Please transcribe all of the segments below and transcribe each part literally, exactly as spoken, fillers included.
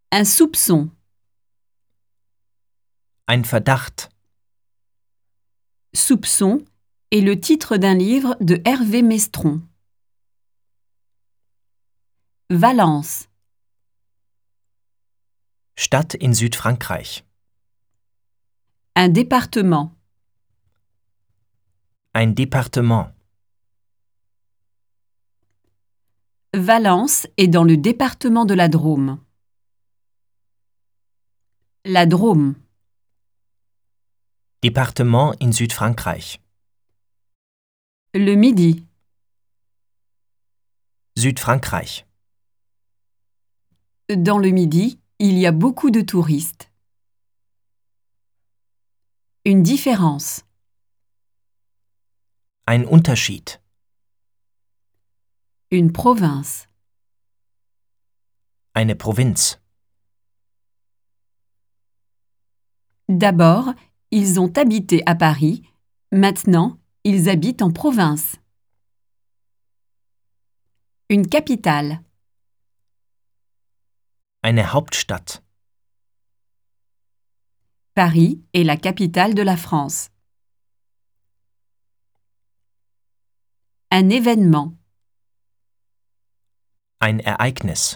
Un soupçon. Ein Verdacht. Soupçon est le titre d'un livre de Hervé Mestron. Valence. Stadt in Südfrankreich. Un département. Ein Departement. Valence est dans le département de la Drôme. La Drôme. Departement in Südfrankreich. Le Midi. Südfrankreich. Dans le Midi, il y a beaucoup de touristes. Une différence. Ein Unterschied. Une province. Eine Provinz. D'abord, ils ont habité à Paris. Maintenant, ils habitent en province. Une capitale. Eine Hauptstadt. Paris est la capitale de la France. Un événement. Ein Ereignis.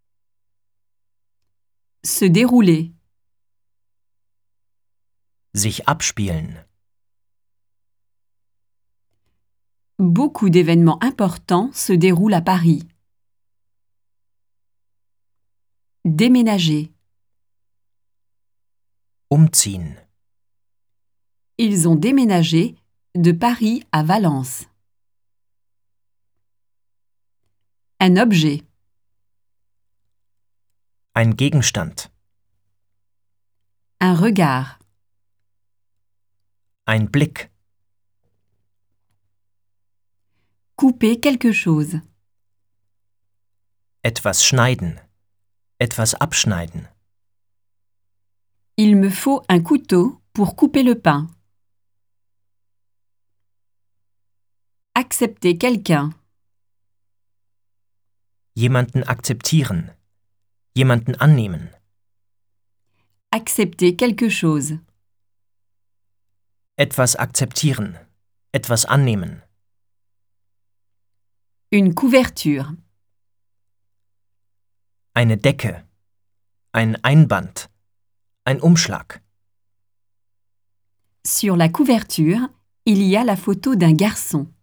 Se dérouler. Sich abspielen. Beaucoup d'événements importants se déroulent à Paris. Déménager. Umziehen. Ils ont déménagé de Paris à Valence. Un objet. Ein Gegenstand. Un regard. Ein Blick. Couper quelque chose. Etwas schneiden. Etwas abschneiden. Il me faut un couteau pour couper le pain. Accepter quelqu'un. Jemanden akzeptieren. Jemanden annehmen. Accepter quelque chose. Etwas akzeptieren. Etwas annehmen. Une couverture. Eine Decke. Ein Einband. Ein Umschlag. Sur la couverture, il y a la photo d'un garçon.